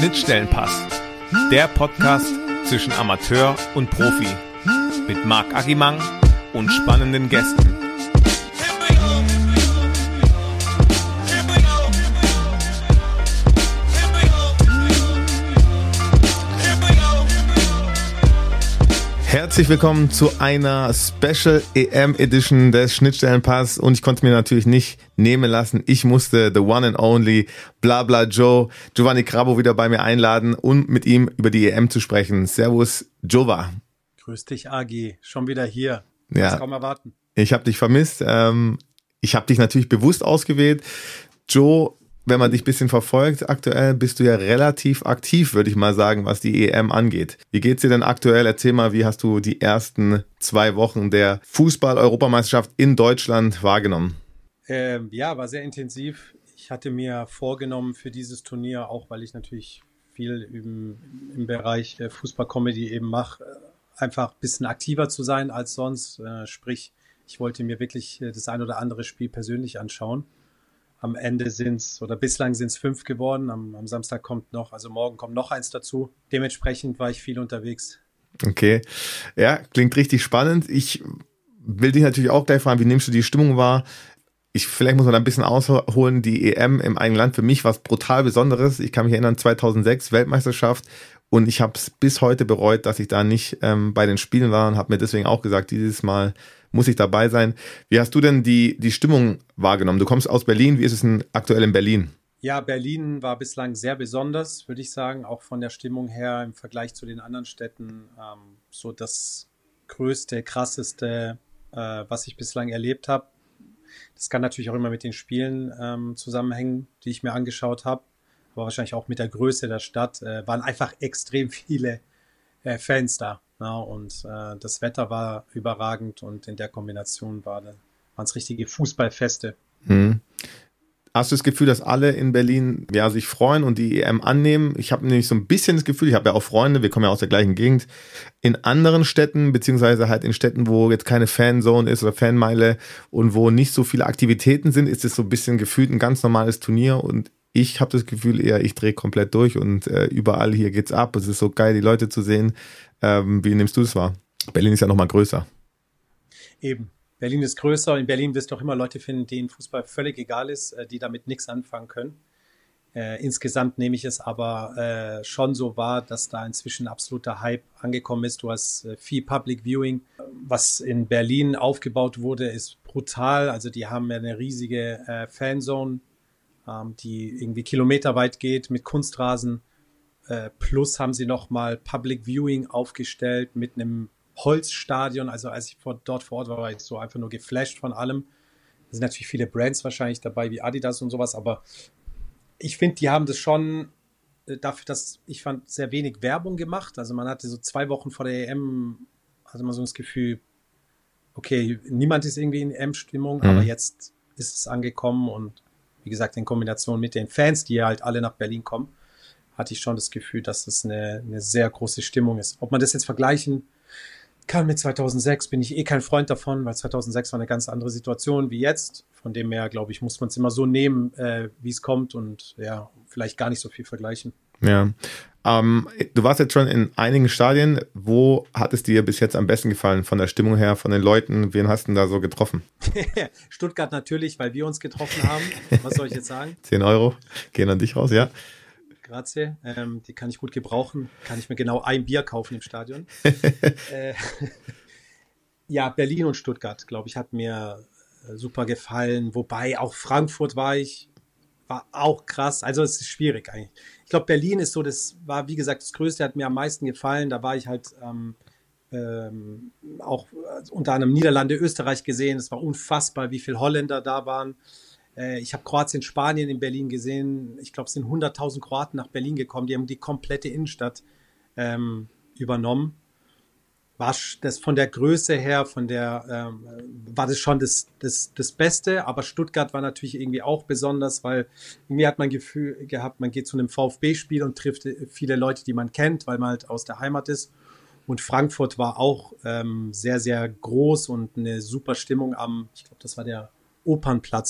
Schnittstellenpass, der Podcast zwischen Amateur und Profi mit Marc Agimang und spannenden Gästen. Herzlich willkommen zu einer Special EM Edition des Schnittstellenpass und ich konnte mir natürlich nicht nehmen lassen. Ich musste the one and only Blabla Joe, Giovanni Crabbo, wieder bei mir einladen, um mit ihm über die EM zu sprechen. Servus, Jova. Grüß dich, Agi. Schon wieder hier. Ja, kannst kaum erwarten. Ich habe dich vermisst. Ich habe dich natürlich bewusst ausgewählt. Joe, wenn man dich ein bisschen verfolgt, aktuell bist du ja relativ aktiv, würde ich mal sagen, was die EM angeht. Wie geht's dir denn aktuell? Erzähl mal, wie hast du die ersten 2 Wochen der Fußball-Europameisterschaft in Deutschland wahrgenommen? War sehr intensiv. Ich hatte mir vorgenommen für dieses Turnier, auch weil ich natürlich viel im Bereich Fußball-Comedy eben mache, einfach ein bisschen aktiver zu sein als sonst. Sprich, ich wollte mir wirklich das ein oder andere Spiel persönlich anschauen. Am Ende bislang sind es 5 geworden. Am Samstag morgen kommt noch eins dazu. Dementsprechend war ich viel unterwegs. Okay. Ja, klingt richtig spannend. Ich will dich natürlich auch gleich fragen, wie nimmst du die Stimmung wahr? Vielleicht muss man da ein bisschen ausholen. Die EM im eigenen Land, für mich war es brutal Besonderes. Ich kann mich erinnern, 2006 Weltmeisterschaft. Und ich habe es bis heute bereut, dass ich da nicht bei den Spielen war und habe mir deswegen auch gesagt, dieses Mal muss ich dabei sein. Wie hast du denn die Stimmung wahrgenommen? Du kommst aus Berlin. Wie ist es denn aktuell in Berlin? Ja, Berlin war bislang sehr besonders, würde ich sagen, auch von der Stimmung her im Vergleich zu den anderen Städten. So das größte, krasseste, was ich bislang erlebt habe. Das kann natürlich auch immer mit den Spielen zusammenhängen, die ich mir angeschaut habe. Aber wahrscheinlich auch mit der Größe der Stadt. Waren einfach extrem viele Fans da. Ja, und das Wetter war überragend und in der Kombination waren es richtige Fußballfeste. Hast du das Gefühl, dass alle in Berlin sich freuen und die EM annehmen? Ich habe nämlich so ein bisschen das Gefühl, ich habe ja auch Freunde, wir kommen ja aus der gleichen Gegend, in anderen Städten, beziehungsweise halt in Städten, wo jetzt keine Fanzone ist oder Fanmeile und wo nicht so viele Aktivitäten sind, ist es so ein bisschen gefühlt ein ganz normales Turnier und ich habe das Gefühl eher, ich drehe komplett durch und überall hier geht's ab. Es ist so geil, die Leute zu sehen. Wie nimmst du das wahr? Berlin ist ja nochmal größer. Eben. Berlin ist größer. In Berlin wirst du auch immer Leute finden, denen Fußball völlig egal ist, die damit nichts anfangen können. Insgesamt nehme ich es aber schon so wahr, dass da inzwischen absoluter Hype angekommen ist. Du hast viel Public Viewing. Was in Berlin aufgebaut wurde, ist brutal. Also die haben ja eine riesige Fanzone, die irgendwie kilometerweit geht mit Kunstrasen. Plus haben sie nochmal Public Viewing aufgestellt mit einem Holzstadion. Also als ich dort vor Ort war ich so einfach nur geflasht von allem. Da sind natürlich viele Brands wahrscheinlich dabei, wie Adidas und sowas, aber ich finde, die haben das schon dafür, dass ich fand, sehr wenig Werbung gemacht. Also man hatte so 2 Wochen vor der EM, hatte man so das Gefühl, okay, niemand ist irgendwie in EM-Stimmung, aber jetzt ist es angekommen und wie gesagt, in Kombination mit den Fans, die halt alle nach Berlin kommen, hatte ich schon das Gefühl, dass das eine sehr große Stimmung ist. Ob man das jetzt vergleichen kann mit 2006, bin ich kein Freund davon, weil 2006 war eine ganz andere Situation wie jetzt. Von dem her, glaube ich, muss man es immer so nehmen, wie es kommt und ja, vielleicht gar nicht so viel vergleichen. Ja. Du warst jetzt schon in einigen Stadien. Wo hat es dir bis jetzt am besten gefallen? Von der Stimmung her, von den Leuten? Wen hast du denn da so getroffen? Stuttgart natürlich, weil wir uns getroffen haben. Was soll ich jetzt sagen? 10 Euro gehen an dich raus, ja. Grazie. Die kann ich gut gebrauchen. Kann ich mir genau ein Bier kaufen im Stadion. Ja, Berlin und Stuttgart, glaube ich, hat mir super gefallen. Wobei auch Frankfurt war auch krass. Also es ist schwierig eigentlich. Ich glaube, Berlin ist so, das war wie gesagt das Größte, hat mir am meisten gefallen. Da war ich halt auch unter anderem Niederlande, Österreich gesehen. Es war unfassbar, wie viele Holländer da waren. Ich habe Kroatien, Spanien in Berlin gesehen. Ich glaube, es sind 100.000 Kroaten nach Berlin gekommen. Die haben die komplette Innenstadt übernommen. War das von der Größe her, war das schon das Beste. Aber Stuttgart war natürlich irgendwie auch besonders, weil irgendwie hat man Gefühl gehabt, man geht zu einem VfB-Spiel und trifft viele Leute, die man kennt, weil man halt aus der Heimat ist. Und Frankfurt war auch sehr, sehr groß und eine super Stimmung ich glaube, das war der Opernplatz,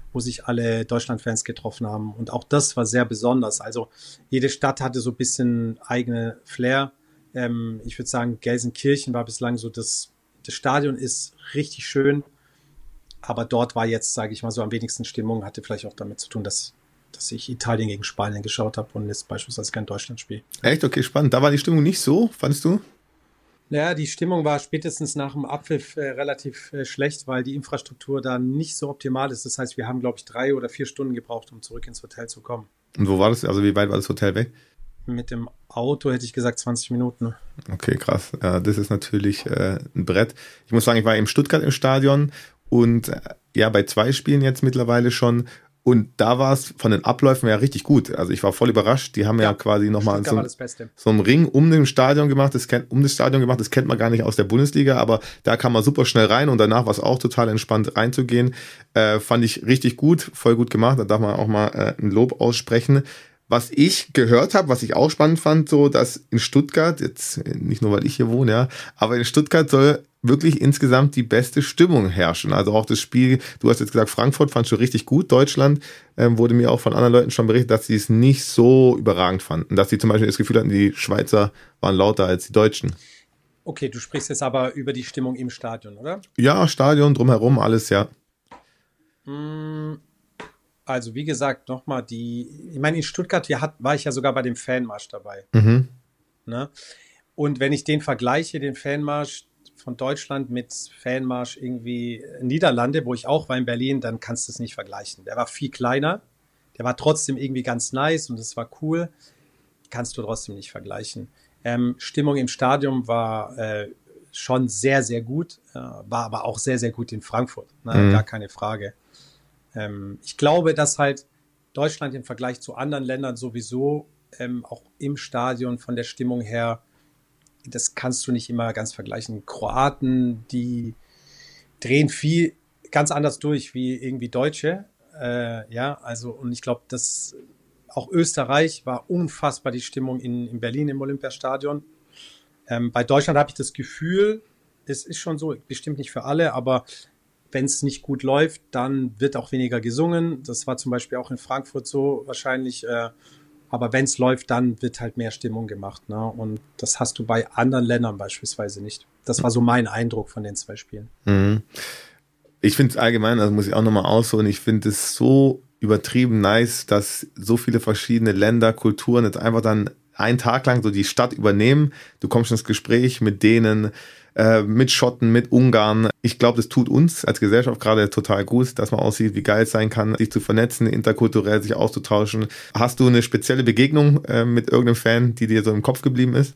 wo sich alle Deutschland-Fans getroffen haben. Und auch das war sehr besonders. Also jede Stadt hatte so ein bisschen eigene Flair. Ich würde sagen, Gelsenkirchen war bislang so, das Stadion ist richtig schön, aber dort war jetzt, sage ich mal, so am wenigsten Stimmung, hatte vielleicht auch damit zu tun, dass ich Italien gegen Spanien geschaut habe und jetzt beispielsweise kein Deutschlandspiel. Echt? Okay, spannend. Da war die Stimmung nicht so, fandest du? Naja, die Stimmung war spätestens nach dem Abpfiff relativ schlecht, weil die Infrastruktur da nicht so optimal ist. Das heißt, wir haben, glaube ich, 3 oder 4 Stunden gebraucht, um zurück ins Hotel zu kommen. Und wo war das? Also wie weit war das Hotel weg? Mit dem Auto hätte ich gesagt 20 Minuten. Okay, krass. Ja, das ist natürlich ein Brett. Ich muss sagen, ich war in Stuttgart im Stadion und ja, bei 2 Spielen jetzt mittlerweile schon. Und da war es von den Abläufen ja richtig gut. Also ich war voll überrascht. Die haben ja quasi nochmal so einen Ring um das Stadion gemacht. Das kennt man gar nicht aus der Bundesliga, aber da kann man super schnell rein und danach war es auch total entspannt reinzugehen. Fand ich richtig gut, voll gut gemacht. Da darf man auch mal ein Lob aussprechen. Was ich gehört habe, was ich auch spannend fand, so dass in Stuttgart, jetzt nicht nur weil ich hier wohne, ja, aber in Stuttgart soll wirklich insgesamt die beste Stimmung herrschen. Also auch das Spiel, du hast jetzt gesagt, Frankfurt fandst du richtig gut, Deutschland, wurde mir auch von anderen Leuten schon berichtet, dass sie es nicht so überragend fanden. Dass sie zum Beispiel das Gefühl hatten, die Schweizer waren lauter als die Deutschen. Okay, du sprichst jetzt aber über die Stimmung im Stadion, oder? Ja, Stadion, drumherum, alles, ja. Also wie gesagt, nochmal ich meine, in Stuttgart war ich ja sogar bei dem Fanmarsch dabei. Mhm. Ne? Und wenn ich den vergleiche, den Fanmarsch von Deutschland mit Fanmarsch irgendwie Niederlande, wo ich auch war in Berlin, dann kannst du es nicht vergleichen. Der war viel kleiner, der war trotzdem irgendwie ganz nice und es war cool. Kannst du trotzdem nicht vergleichen. Stimmung im Stadion war schon sehr, sehr gut, war aber auch sehr, sehr gut in Frankfurt. Ne? Gar keine Frage. Ich glaube, dass halt Deutschland im Vergleich zu anderen Ländern sowieso auch im Stadion von der Stimmung her, das kannst du nicht immer ganz vergleichen. Kroaten, die drehen viel ganz anders durch wie irgendwie Deutsche. Ja, also und ich glaube, dass auch Österreich war unfassbar die Stimmung in Berlin im Olympiastadion. Bei Deutschland habe ich das Gefühl, es ist schon so, bestimmt nicht für alle, aber wenn es nicht gut läuft, dann wird auch weniger gesungen. Das war zum Beispiel auch in Frankfurt so wahrscheinlich. Aber wenn es läuft, dann wird halt mehr Stimmung gemacht. Ne? Und das hast du bei anderen Ländern beispielsweise nicht. Das war so mein Eindruck von den 2 Spielen. Mhm. Ich finde es allgemein, also muss ich auch nochmal ausholen, ich finde es so übertrieben nice, dass so viele verschiedene Länder, Kulturen jetzt einfach dann einen Tag lang so die Stadt übernehmen. Du kommst ins Gespräch mit denen, mit Schotten, mit Ungarn. Ich glaube, das tut uns als Gesellschaft gerade total gut, dass man aussieht, wie geil es sein kann, sich zu vernetzen, interkulturell sich auszutauschen. Hast du eine spezielle Begegnung mit irgendeinem Fan, die dir so im Kopf geblieben ist?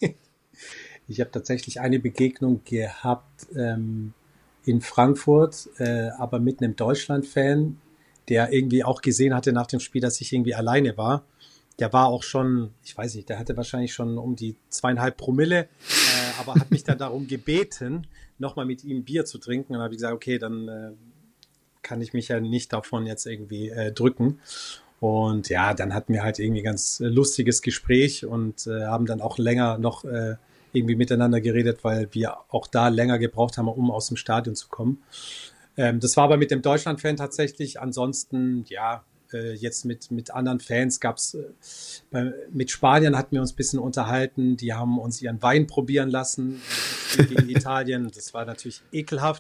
Ich habe tatsächlich eine Begegnung gehabt in Frankfurt, aber mit einem Deutschland-Fan, der irgendwie auch gesehen hatte nach dem Spiel, dass ich irgendwie alleine war. Der war auch schon, ich weiß nicht, der hatte wahrscheinlich schon um die 2,5 Promille, aber hat mich dann darum gebeten, nochmal mit ihm Bier zu trinken. Und dann habe ich gesagt, okay, dann kann ich mich ja nicht davon jetzt irgendwie drücken. Und ja, dann hatten wir halt irgendwie ganz lustiges Gespräch und haben dann auch länger noch irgendwie miteinander geredet, weil wir auch da länger gebraucht haben, um aus dem Stadion zu kommen. Das war aber mit dem Deutschland-Fan tatsächlich. Ansonsten, ja, jetzt mit anderen Fans gab's mit Spanien hatten wir uns ein bisschen unterhalten, die haben uns ihren Wein probieren lassen gegen Italien, das war natürlich ekelhaft.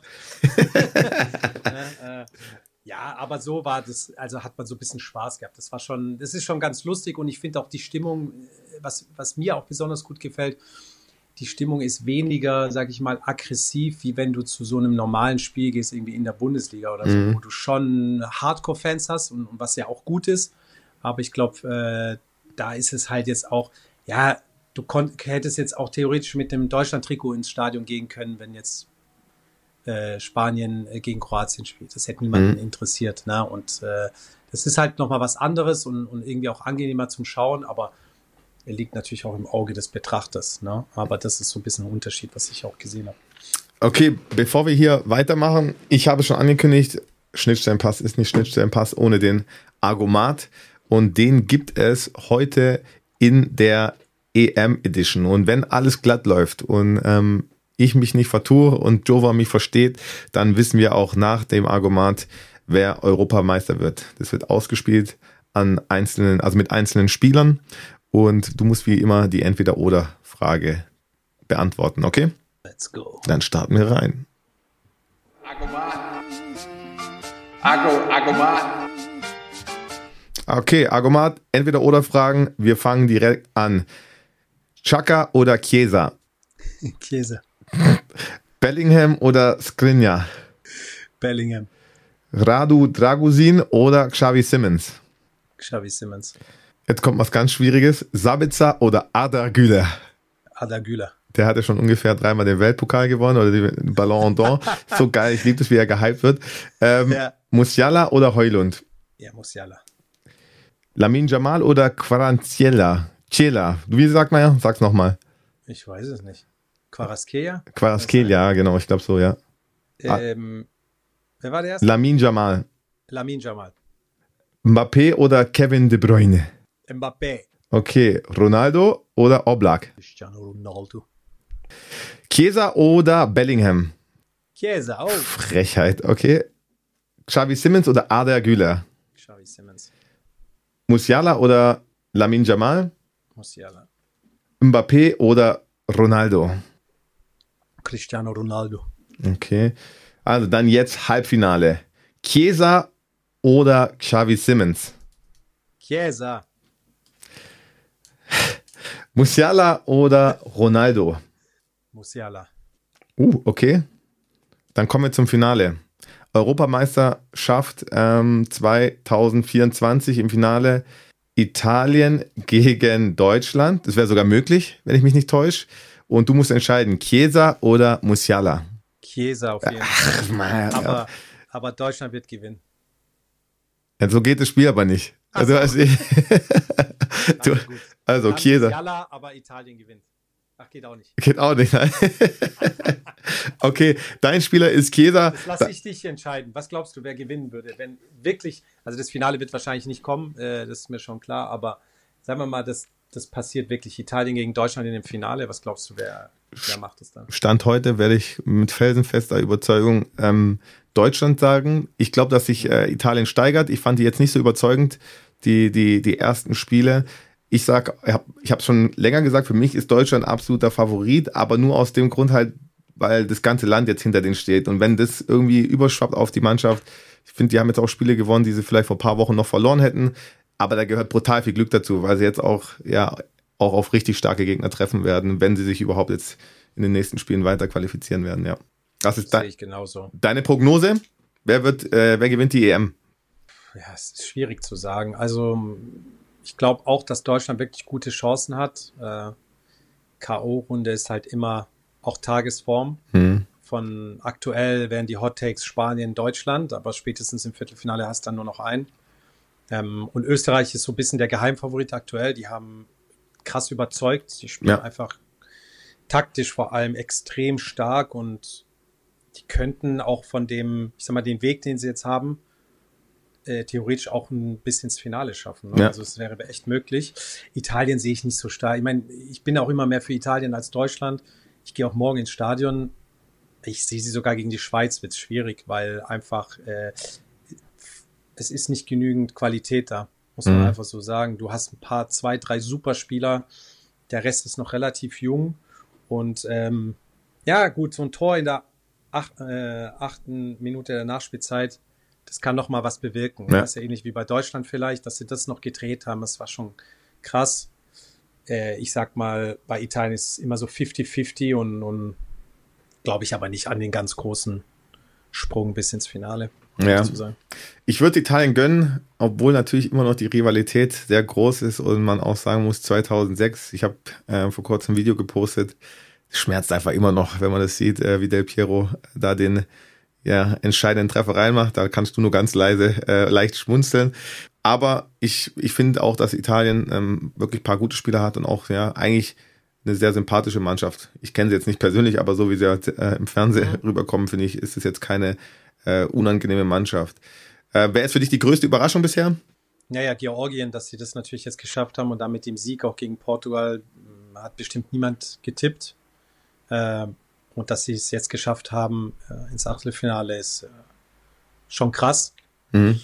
Ja, aber so war das, also hat man so ein bisschen Spaß gehabt, das ist schon ganz lustig und ich finde auch die Stimmung, was mir auch besonders gut gefällt, die Stimmung ist weniger, sag ich mal, aggressiv, wie wenn du zu so einem normalen Spiel gehst, irgendwie in der Bundesliga oder so, wo du schon Hardcore-Fans hast und was ja auch gut ist. Aber ich glaube, da ist es halt jetzt auch, ja, du hättest jetzt auch theoretisch mit dem Deutschland-Trikot ins Stadion gehen können, wenn jetzt Spanien gegen Kroatien spielt. Das hätte niemanden interessiert. Ne? Und das ist halt nochmal was anderes und irgendwie auch angenehmer zum Schauen, aber er liegt natürlich auch im Auge des Betrachters. Ne? Aber das ist so ein bisschen ein Unterschied, was ich auch gesehen habe. Okay, bevor wir hier weitermachen, ich habe schon angekündigt, Schnittstellenpass ist nicht Schnittstellenpass ohne den Argomat. Und den gibt es heute in der EM Edition. Und wenn alles glatt läuft und ich mich nicht vertue und Jova mich versteht, dann wissen wir auch nach dem Argomat, wer Europameister wird. Das wird ausgespielt mit einzelnen Spielern und du musst wie immer die Entweder-Oder-Frage beantworten, okay? Let's go. Dann starten wir rein. Agomat. Okay, Agomat, Entweder-Oder-Fragen. Wir fangen direkt an. Xhaka oder Chiesa? Chiesa. Bellingham oder Skriniar? Bellingham. Radu Dragusin oder Xavi Simons? Xavi Simons. Jetzt kommt was ganz Schwieriges. Sabitzer oder Arda Güler? Arda Güler. Der hatte schon ungefähr 3-mal den Weltpokal gewonnen oder den Ballon d'Or. So geil, ich liebe es, wie er gehypt wird. Ja. Musiala oder Højlund? Ja, Musiala. Lamine Yamal oder Kvaratskhelia? Wie sagt man ja? Sag's nochmal. Ich weiß es nicht. Kvaratskhelia? Kvaratskhelia, genau, ich glaube so, ja. Wer war der erste? Lamine Yamal. Lamine Yamal. Mbappé oder Kevin De Bruyne? Mbappé. Okay, Ronaldo oder Oblak? Cristiano Ronaldo. Chiesa oder Bellingham? Chiesa, oh. Frechheit, okay. Xavi Simons oder Arda Güler? Xavi Simons. Musiala oder Lamine Yamal? Musiala. Mbappé oder Ronaldo? Cristiano Ronaldo. Okay. Also dann jetzt Halbfinale. Chiesa oder Xavi Simons? Chiesa. Musiala oder Ronaldo? Musiala. Okay. Dann kommen wir zum Finale. Europameisterschaft 2024 im Finale Italien gegen Deutschland. Das wäre sogar möglich, wenn ich mich nicht täusche. Und du musst entscheiden, Chiesa oder Musiala. Chiesa auf jeden Fall. Mann, Aber Deutschland wird gewinnen. Ja, so geht das Spiel aber nicht. Also, also Chiesa. Musiala, aber Italien gewinnt. Ach, geht auch nicht. Geht auch nicht, nein. Okay, dein Spieler ist Chiesa. Das lasse ich dich entscheiden. Was glaubst du, wer gewinnen würde? Wenn wirklich, also das Finale wird wahrscheinlich nicht kommen, das ist mir schon klar, aber sagen wir mal, das passiert wirklich. Italien gegen Deutschland in dem Finale. Was glaubst du, wer macht es dann? Stand heute werde ich mit felsenfester Überzeugung Deutschland sagen. Ich glaube, dass sich Italien steigert. Ich fand die jetzt nicht so überzeugend, die ersten Spiele. Ich habe es schon länger gesagt, für mich ist Deutschland absoluter Favorit, aber nur aus dem Grund halt, weil das ganze Land jetzt hinter denen steht. Und wenn das irgendwie überschwappt auf die Mannschaft, ich finde, die haben jetzt auch Spiele gewonnen, die sie vielleicht vor ein paar Wochen noch verloren hätten, aber da gehört brutal viel Glück dazu, weil sie jetzt auch auf richtig starke Gegner treffen werden, wenn sie sich überhaupt jetzt in den nächsten Spielen weiter qualifizieren werden, ja. Das sehe ich genauso. Deine Prognose? Wer gewinnt die EM? Ja, es ist schwierig zu sagen. Also, ich glaube auch, dass Deutschland wirklich gute Chancen hat. K.O.-Runde ist halt immer auch Tagesform. Von aktuell wären die Hot Takes Spanien, Deutschland, aber spätestens im Viertelfinale hast du dann nur noch einen. Und Österreich ist so ein bisschen der Geheimfavorit aktuell. Die haben krass überzeugt. Die spielen einfach taktisch vor allem extrem stark und die könnten auch von dem, ich sag mal, den Weg, den sie jetzt haben, theoretisch auch ein bisschen ins Finale schaffen. Ne? Ja. Also es wäre echt möglich. Italien sehe ich nicht so stark. Ich meine, ich bin auch immer mehr für Italien als Deutschland. Ich gehe auch morgen ins Stadion. Ich sehe sie sogar gegen die Schweiz, wird es schwierig, weil einfach es ist nicht genügend Qualität da, muss man einfach so sagen. Du hast ein paar, 2, 3 Superspieler, der Rest ist noch relativ jung und ja gut, so ein Tor in der 8. Minute der Nachspielzeit, das kann noch mal was bewirken. Ja. Das ist ja ähnlich wie bei Deutschland vielleicht, dass sie das noch gedreht haben, das war schon krass. Ich sag mal, bei Italien ist es immer so 50-50 und glaube ich aber nicht an den ganz großen Sprung bis ins Finale. Ja. Ich würde Italien gönnen, obwohl natürlich immer noch die Rivalität sehr groß ist und man auch sagen muss, 2006, ich habe vor kurzem ein Video gepostet, schmerzt einfach immer noch, wenn man das sieht, wie Del Piero da den entscheidenden Treffer reinmacht. Da kannst du nur ganz leicht schmunzeln. Aber ich finde auch, dass Italien wirklich ein paar gute Spieler hat und auch eigentlich eine sehr sympathische Mannschaft. Ich kenne sie jetzt nicht persönlich, aber so wie sie halt, im Fernsehen rüberkommen, finde ich, ist es jetzt keine unangenehme Mannschaft. Wer ist für dich die größte Überraschung bisher? Ja, Georgien, dass sie das natürlich jetzt geschafft haben und damit dem Sieg auch gegen Portugal hat bestimmt niemand getippt. Und dass sie es jetzt geschafft haben ins Achtelfinale ist schon krass. Mhm.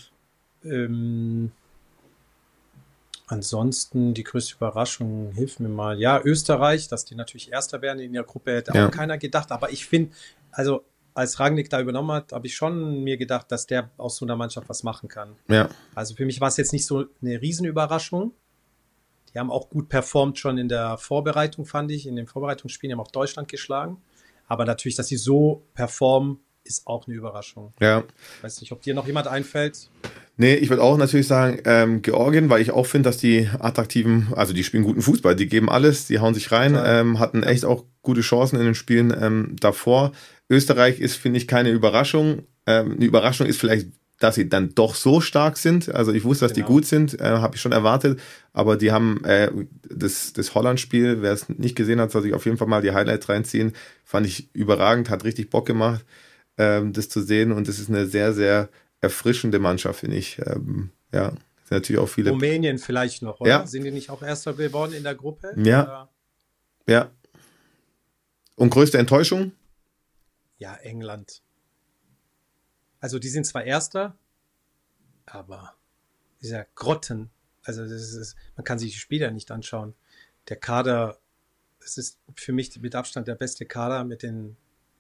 Ansonsten die größte Überraschung, hilf mir mal. Ja, Österreich, dass die natürlich Erster werden in der Gruppe, hätte Ja. auch keiner gedacht. Aber ich finde, also als Rangnick da übernommen hat, habe ich schon mir gedacht, dass der aus so einer Mannschaft was machen kann. Ja. Also für mich war es jetzt nicht so eine Riesenüberraschung. Die haben auch gut performt schon in der Vorbereitung, fand ich. In den Vorbereitungsspielen die haben auch Deutschland geschlagen. Aber natürlich, dass sie so performen, ist auch eine Überraschung. Ja. Ich weiß nicht, ob dir noch jemand einfällt. Nee, ich würde auch natürlich sagen, Georgien, weil ich auch finde, dass die attraktiven, also die spielen guten Fußball, die geben alles, die hauen sich rein, hatten echt auch gute Chancen in den Spielen davor. Österreich ist, finde ich, keine Überraschung. Eine Überraschung ist vielleicht, dass sie dann doch so stark sind. Also ich wusste, dass die gut sind, habe ich schon erwartet, aber die haben das Holland-Spiel, wer es nicht gesehen hat, soll sich auf jeden Fall mal die Highlights reinziehen. Fand ich überragend, hat richtig Bock gemacht, das zu sehen, und das ist eine sehr, sehr erfrischende Mannschaft, finde ich. Ja, sind natürlich auch viele. Rumänien vielleicht noch, oder? Ja. Sind die nicht auch Erster geworden in der Gruppe? Ja. Oder? Ja. Und größte Enttäuschung? Ja, England. Also die sind zwar Erster, aber dieser Grotten, also man kann sich die Spieler nicht anschauen. Der Kader, es ist für mich mit Abstand der beste Kader mit den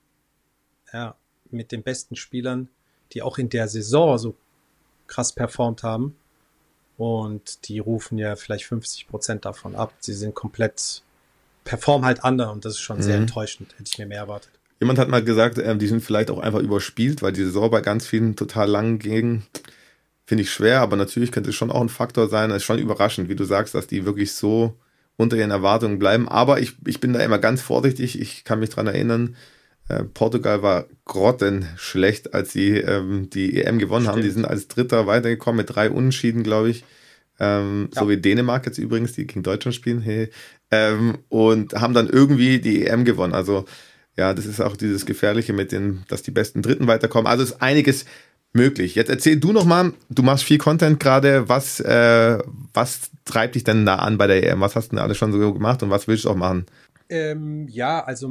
besten Spielern, die auch in der Saison so krass performt haben. Und die rufen ja vielleicht 50% davon ab. Sie sind komplett, performen halt anders, und das ist schon sehr enttäuschend. Hätte ich mir mehr erwartet. Jemand hat mal gesagt, die sind vielleicht auch einfach überspielt, weil die Saison bei ganz vielen total lang ging. Finde ich schwer, aber natürlich könnte es schon auch ein Faktor sein. Es ist schon überraschend, wie du sagst, dass die wirklich so unter ihren Erwartungen bleiben. Aber ich bin da immer ganz vorsichtig. Ich kann mich dran erinnern, Portugal war grottenschlecht, als sie die EM gewonnen haben. Die sind als Dritter weitergekommen mit 3 Unentschieden, glaube ich. So wie Dänemark jetzt übrigens, die gegen Deutschland spielen. Hey. Und haben dann irgendwie die EM gewonnen. Also ja, das ist auch dieses Gefährliche mit dass die besten Dritten weiterkommen. Also ist einiges möglich. Jetzt erzähl du noch mal, du machst viel Content gerade. Was treibt dich denn da an bei der EM? Was hast du denn alles schon so gemacht und was willst du auch machen? Also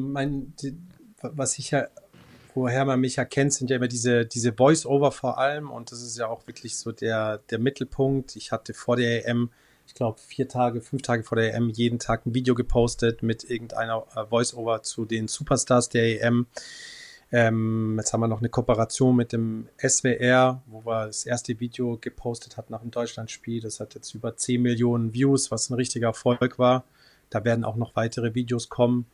woher man mich erkennt, sind ja immer diese Voice-Over vor allem, und das ist ja auch wirklich so der Mittelpunkt. Ich hatte vor der EM, ich glaube 5 Tage vor der EM, jeden Tag ein Video gepostet mit irgendeiner Voice-Over zu den Superstars der EM. Jetzt haben wir noch eine Kooperation mit dem SWR, wo wir das erste Video gepostet hatten nach dem Deutschlandspiel. Das hat jetzt über 10 Millionen Views, was ein richtiger Erfolg war. Da werden auch noch weitere Videos kommen.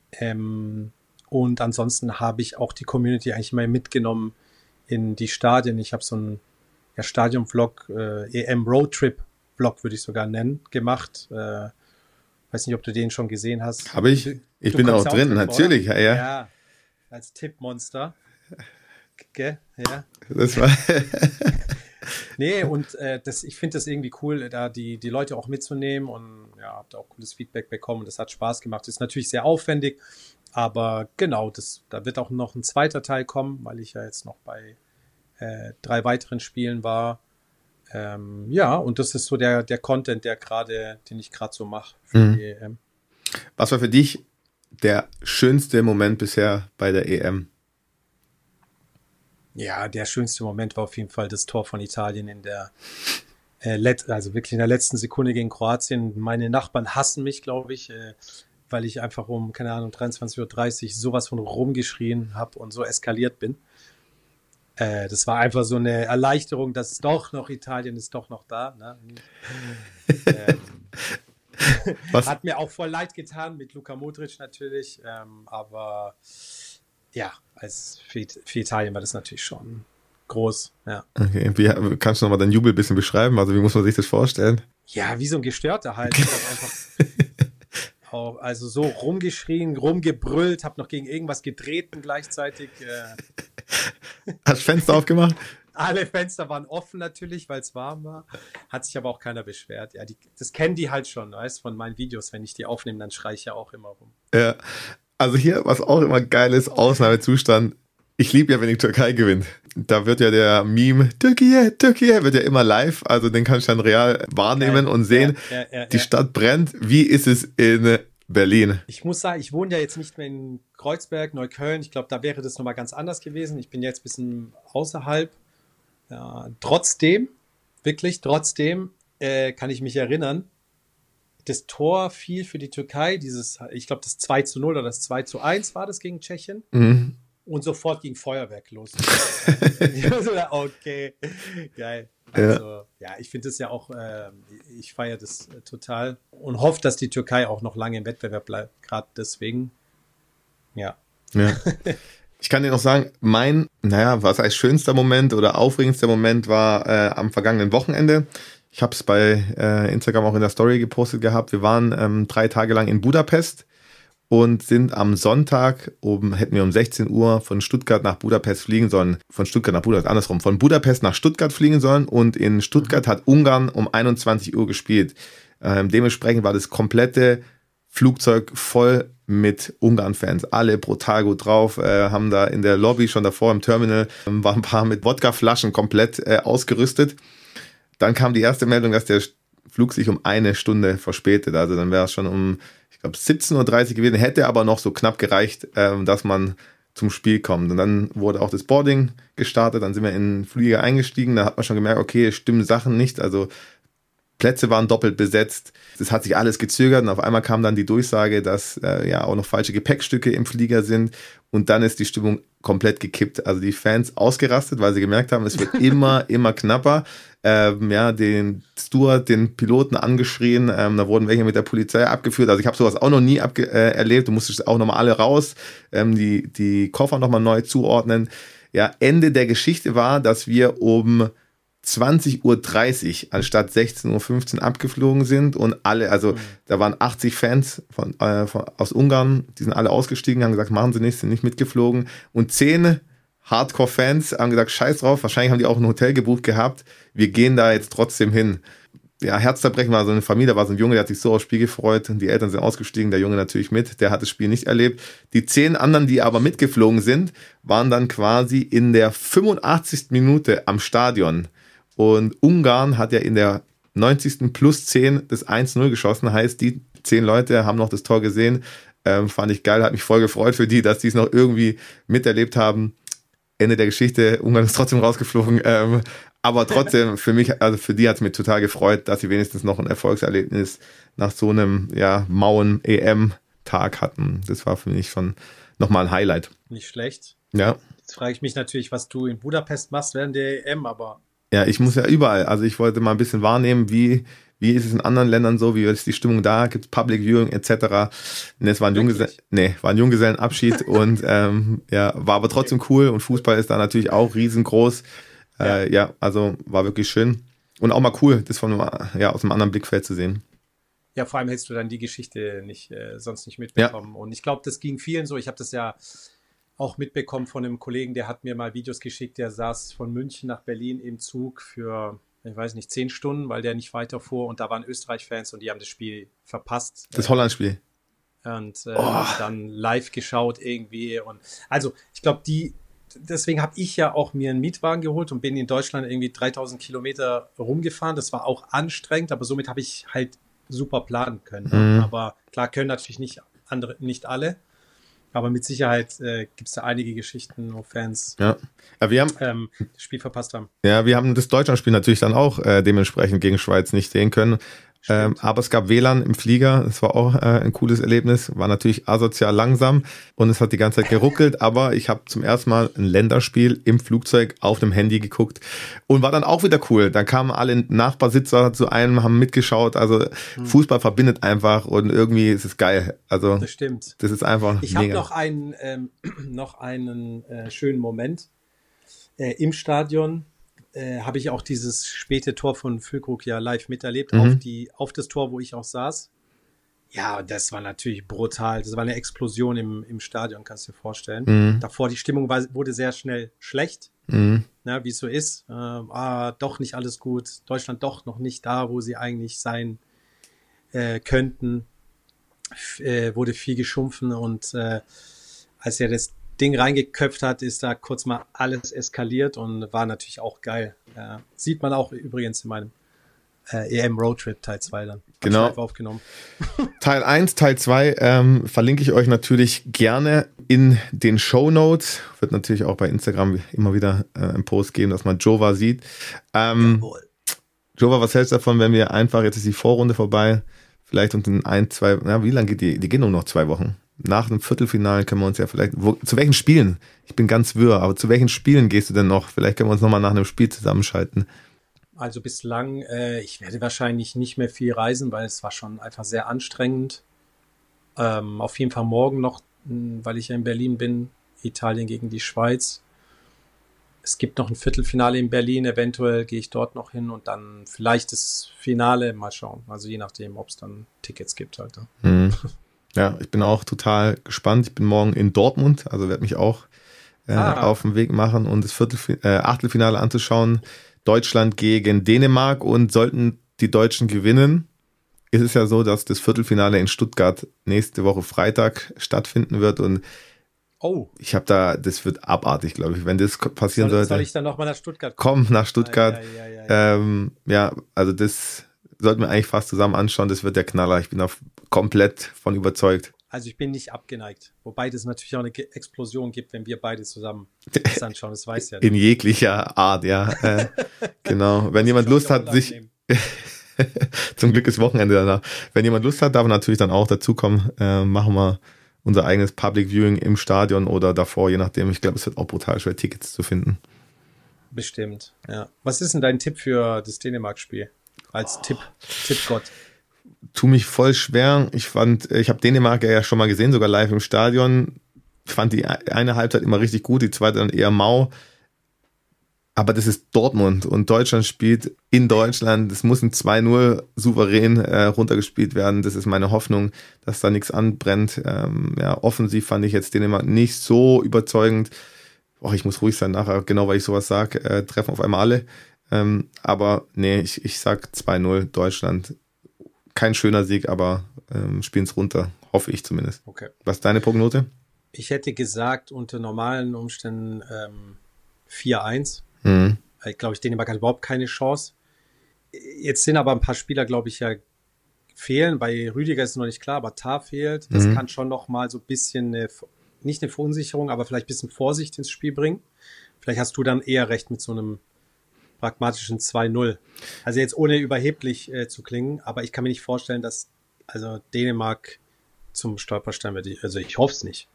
Und ansonsten habe ich auch die Community eigentlich mal mitgenommen in die Stadien. Ich habe so einen Stadion-Vlog, EM-Roadtrip-Vlog würde ich sogar nennen, gemacht. Weiß nicht, ob du den schon gesehen hast. Habe ich. Ich bin auch drin, natürlich. Oder? Ja. Ja, als Tippmonster. Gell? Ja. Das war Nee, und ich finde das irgendwie cool, da die Leute auch mitzunehmen, und ja, habe da auch cooles Feedback bekommen. Das hat Spaß gemacht. Das ist natürlich sehr aufwendig, aber genau, da wird auch noch ein zweiter Teil kommen, weil ich ja jetzt noch bei 3 weiteren Spielen war. Und das ist so der Content, den ich gerade so mache für die EM. Was war für dich der schönste Moment bisher bei der EM? Ja, der schönste Moment war auf jeden Fall das Tor von Italien in der also wirklich in der letzten Sekunde gegen Kroatien. Meine Nachbarn hassen mich, glaube ich, weil ich einfach um, keine Ahnung, 23:30 Uhr sowas von rumgeschrien habe und so eskaliert bin. Das war einfach so eine Erleichterung, dass doch noch Italien ist doch noch da. Ne? Hat mir auch voll leid getan mit Luka Modric natürlich, aber ja, für Italien war das natürlich schon groß. Ja. Okay, kannst du nochmal deinen Jubel ein bisschen beschreiben? Also wie muss man sich das vorstellen? Ja, wie so ein Gestörter halt. Ich hab einfach also so rumgeschrien, rumgebrüllt, habe noch gegen irgendwas getreten gleichzeitig. Hast Fenster aufgemacht? Alle Fenster waren offen natürlich, weil es warm war. Hat sich aber auch keiner beschwert. Ja, das kennen die halt schon, weißt, von meinen Videos. Wenn ich die aufnehme, dann schreie ich ja auch immer rum. Ja, also hier, was auch immer geil ist, Ausnahmezustand. Ich liebe ja, wenn die Türkei gewinnt. Da wird ja der Meme Türkei wird ja immer live. Also den kannst du dann real wahrnehmen und sehen. Die Stadt brennt. Wie ist es in Berlin? Ich muss sagen, ich wohne ja jetzt nicht mehr in Kreuzberg, Neukölln. Ich glaube, da wäre das nochmal ganz anders gewesen. Ich bin jetzt ein bisschen außerhalb. Trotzdem, wirklich trotzdem, kann ich mich erinnern, das Tor fiel für die Türkei, ich glaube, das 2:0 oder das 2:1 war das gegen Tschechien. Mhm. Und sofort ging Feuerwerk los. Okay, geil. Also, ich finde es ja auch, ich feiere das total und hoffe, dass die Türkei auch noch lange im Wettbewerb bleibt. Gerade deswegen, ja. Ich kann dir noch sagen, was heißt schönster Moment oder aufregendster Moment war am vergangenen Wochenende. Ich habe es bei Instagram auch in der Story gepostet gehabt. Wir waren 3 Tage lang in Budapest und sind am Sonntag hätten wir um 16 Uhr von Stuttgart nach Budapest fliegen sollen. Von Budapest nach Stuttgart fliegen sollen und in Stuttgart hat Ungarn um 21 Uhr gespielt. Dementsprechend war das komplette Flugzeug voll mit Ungarn-Fans. Alle brutal gut drauf, haben da in der Lobby schon davor im Terminal, waren ein paar mit Wodkaflaschen komplett ausgerüstet. Dann kam die erste Meldung, dass der Flug sich um 1 Stunde verspätet. Also dann wäre es schon um, ich glaube, 17:30 Uhr gewesen, hätte aber noch so knapp gereicht, dass man zum Spiel kommt. Und dann wurde auch das Boarding gestartet, dann sind wir in den Flieger eingestiegen, da hat man schon gemerkt, okay, es stimmen Sachen nicht, also Plätze waren doppelt besetzt. Das hat sich alles gezögert und auf einmal kam dann die Durchsage, dass auch noch falsche Gepäckstücke im Flieger sind und dann ist die Stimmung komplett gekippt. Also die Fans ausgerastet, weil sie gemerkt haben, es wird immer knapper. Den Steward, den Piloten angeschrien, da wurden welche mit der Polizei abgeführt. Also ich habe sowas auch noch nie erlebt. Du musstest auch nochmal alle raus, die Koffer nochmal neu zuordnen. Ja, Ende der Geschichte war, dass wir um 20:30 Uhr anstatt 16:15 Uhr abgeflogen sind und da waren 80 Fans aus Ungarn, die sind alle ausgestiegen, haben gesagt, machen sie nicht, sind nicht mitgeflogen und 10 Hardcore-Fans haben gesagt, scheiß drauf, wahrscheinlich haben die auch ein Hotel gebucht gehabt, wir gehen da jetzt trotzdem hin. Ja, Herzzerbrechen war so eine Familie, da war so ein Junge, der hat sich so aufs Spiel gefreut und die Eltern sind ausgestiegen, der Junge natürlich mit, der hat das Spiel nicht erlebt. Die 10 anderen, die aber mitgeflogen sind, waren dann quasi in der 85. Minute am Stadion. Und Ungarn hat ja in der 90. plus 10 das 1:0 geschossen. Heißt, die 10 Leute haben noch das Tor gesehen. Fand ich geil, hat mich voll gefreut für die, dass die es noch irgendwie miterlebt haben. Ende der Geschichte, Ungarn ist trotzdem rausgeflogen. Aber trotzdem, für die hat es mich total gefreut, dass sie wenigstens noch ein Erfolgserlebnis nach so einem mauen EM-Tag hatten. Das war für mich schon nochmal ein Highlight. Nicht schlecht. Ja. Jetzt frage ich mich natürlich, was du in Budapest machst während der EM, aber... Ja, ich muss ja überall. Also ich wollte mal ein bisschen wahrnehmen, wie ist es in anderen Ländern so, wie ist die Stimmung da, gibt es Public Viewing etc. Und es war ein Junggesellenabschied und war aber trotzdem cool und Fußball ist da natürlich auch riesengroß. Also war wirklich schön und auch mal cool, das aus einem anderen Blickfeld zu sehen. Ja, vor allem hättest du dann die Geschichte sonst nicht mitbekommen. Und ich glaube, das ging vielen so. Ich habe das ja auch mitbekommen von einem Kollegen, der hat mir mal Videos geschickt, der saß von München nach Berlin im Zug für, ich weiß nicht, 10 Stunden, weil der nicht weiterfuhr und da waren Österreich-Fans und die haben das Spiel verpasst. Das Holland-Spiel. Und dann live geschaut irgendwie. Und also ich glaube, deswegen habe ich ja auch mir einen Mietwagen geholt und bin in Deutschland irgendwie 3000 Kilometer rumgefahren. Das war auch anstrengend, aber somit habe ich halt super planen können. Mhm. Aber klar können natürlich nicht alle. Aber mit Sicherheit gibt es da einige Geschichten, wo Fans wir haben das Spiel verpasst haben. Ja, wir haben das Deutschlandspiel natürlich dann auch dementsprechend gegen Schweiz nicht sehen können. Aber es gab WLAN im Flieger, das war auch ein cooles Erlebnis, war natürlich asozial langsam und es hat die ganze Zeit geruckelt, aber ich habe zum ersten Mal ein Länderspiel im Flugzeug auf dem Handy geguckt und war dann auch wieder cool. Dann kamen alle Nachbarsitzer zu einem, haben mitgeschaut, also Fußball verbindet einfach und irgendwie ist es geil. Also das stimmt. Das ist einfach Ich habe noch einen schönen Moment im Stadion. Habe ich auch dieses späte Tor von Füllkrug ja live miterlebt, auf das Tor, wo ich auch saß. Ja, das war natürlich brutal. Das war eine Explosion im Stadion, kannst du dir vorstellen. Davor, die Stimmung wurde sehr schnell schlecht, wie es so ist. Doch nicht alles gut. Deutschland doch noch nicht da, wo sie eigentlich sein könnten. Wurde viel geschumpfen und als er das Ding reingeköpft hat, ist da kurz mal alles eskaliert und war natürlich auch geil. Sieht man auch übrigens in meinem EM Roadtrip Teil 2 dann. Genau. Aufgenommen. Teil 1, Teil 2 verlinke ich euch natürlich gerne in den Shownotes. Wird natürlich auch bei Instagram immer wieder einen Post geben, dass man Jova sieht. Jova, was hältst du davon, wenn wir einfach, jetzt ist die Vorrunde vorbei, vielleicht und in 1, 2, wie lange geht die? Die gehen nur noch 2 Wochen. Nach dem Viertelfinale können wir uns ja vielleicht, zu welchen Spielen? Ich bin ganz wirr, aber zu welchen Spielen gehst du denn noch? Vielleicht können wir uns nochmal nach einem Spiel zusammenschalten. Also bislang, ich werde wahrscheinlich nicht mehr viel reisen, weil es war schon einfach sehr anstrengend. Auf jeden Fall morgen noch, weil ich ja in Berlin bin, Italien gegen die Schweiz. Es gibt noch ein Viertelfinale in Berlin, eventuell gehe ich dort noch hin und dann vielleicht das Finale, mal schauen. Also je nachdem, ob es dann Tickets gibt halt. Ja, ich bin auch total gespannt. Ich bin morgen in Dortmund, also werde mich auch auf den Weg machen und das Achtelfinale anzuschauen. Deutschland gegen Dänemark, und sollten die Deutschen gewinnen, ist es ja so, dass das Viertelfinale in Stuttgart nächste Woche Freitag stattfinden wird, und ich habe das wird abartig, glaube ich, wenn das passieren sollte. Soll ich dann nochmal nach Stuttgart kommen? Komm nach Stuttgart. Ja, also das sollten wir eigentlich fast zusammen anschauen, das wird der Knaller. Ich bin da komplett von überzeugt. Also ich bin nicht abgeneigt, wobei das natürlich auch eine Explosion gibt, wenn wir beide zusammen das anschauen, das weiß ja. In jeglicher Art, ja. Genau. Wenn jemand Lust hat, zum Glück ist Wochenende danach. Wenn jemand Lust hat, darf er natürlich dann auch dazukommen. Machen wir unser eigenes Public Viewing im Stadion oder davor, je nachdem. Ich glaube, es wird auch brutal schwer, Tickets zu finden. Bestimmt, ja. Was ist denn dein Tipp für das Dänemark-Spiel? Als Tippgott. Tu mich voll schwer. Ich habe Dänemark ja schon mal gesehen, sogar live im Stadion. Ich fand die eine Halbzeit immer richtig gut, die zweite dann eher mau. Aber das ist Dortmund und Deutschland spielt in Deutschland. Das muss ein 2-0 souverän runtergespielt werden. Das ist meine Hoffnung, dass da nichts anbrennt. Offensiv fand ich jetzt Dänemark nicht so überzeugend. Ich muss ruhig sein nachher, genau weil ich sowas sage, treffen auf einmal alle. Aber nee, ich sag 2-0 Deutschland. Kein schöner Sieg, aber spielen es runter, hoffe ich zumindest. Okay. Was ist deine Prognose? Ich hätte gesagt, unter normalen Umständen 4-1. Ich glaube, Dänemark hat überhaupt keine Chance. Jetzt sind aber ein paar Spieler, glaube ich, ja fehlen. Bei Rüdiger ist es noch nicht klar, aber Tah fehlt. Das kann schon noch mal so ein bisschen, nicht eine Verunsicherung, aber vielleicht ein bisschen Vorsicht ins Spiel bringen. Vielleicht hast du dann eher recht mit so einem pragmatischen 2-0. Also jetzt ohne überheblich zu klingen, aber ich kann mir nicht vorstellen, dass Dänemark zum Stolperstein wird. Also ich hoffe es nicht.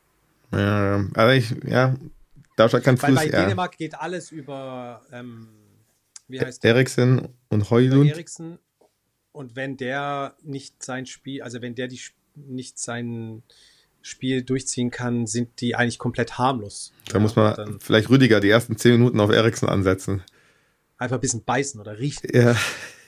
Deutschland kann Weil bei Dänemark geht alles über wie heißt der? Eriksen und Højlund. Eriksen. Und wenn der nicht sein Spiel, also wenn der nicht sein Spiel durchziehen kann, sind die eigentlich komplett harmlos. Da muss man dann vielleicht Rüdiger die ersten 10 Minuten auf Eriksen ansetzen. Einfach ein bisschen beißen oder riechen. Ja.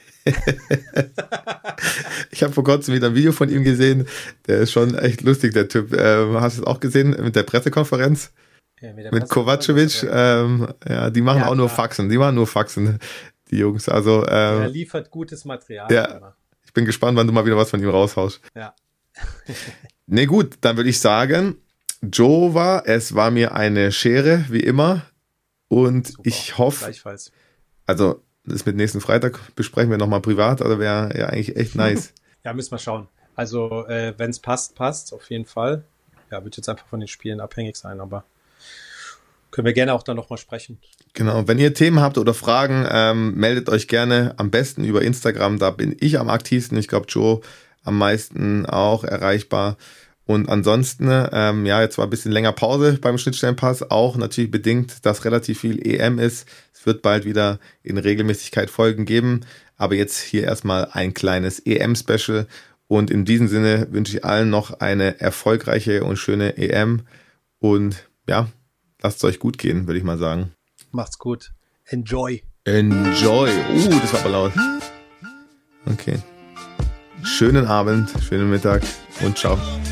Ich habe vor kurzem wieder ein Video von ihm gesehen. Der ist schon echt lustig, der Typ. Hast du es auch gesehen mit der Pressekonferenz? Ja, mit Kovacevic. Die machen auch nur Faxen. Die machen nur Faxen, die Jungs. Also, er liefert gutes Material. Ja. Ich bin gespannt, wann du mal wieder was von ihm raushaust. Ja. Nee, gut, dann würde ich sagen, Jova, es war mir eine Schere, wie immer. Und super, ich hoffe, gleichfalls. Also, das mit nächsten Freitag besprechen wir nochmal privat, aber wäre ja eigentlich echt nice. Ja, müssen wir schauen. Also, wenn es passt, auf jeden Fall. Ja, wird jetzt einfach von den Spielen abhängig sein, aber können wir gerne auch dann nochmal sprechen. Genau, wenn ihr Themen habt oder Fragen, meldet euch gerne am besten über Instagram, da bin ich am aktivsten. Ich glaube, Joe am meisten auch erreichbar. Und ansonsten, jetzt war ein bisschen länger Pause beim Schnittstellenpass, auch natürlich bedingt, dass relativ viel EM ist. Es wird bald wieder in Regelmäßigkeit Folgen geben, aber jetzt hier erstmal ein kleines EM-Special. Und in diesem Sinne wünsche ich allen noch eine erfolgreiche und schöne EM. Und ja, lasst es euch gut gehen, würde ich mal sagen. Macht's gut. Enjoy. Enjoy. Das war aber laut. Okay. Schönen Abend, schönen Mittag und ciao.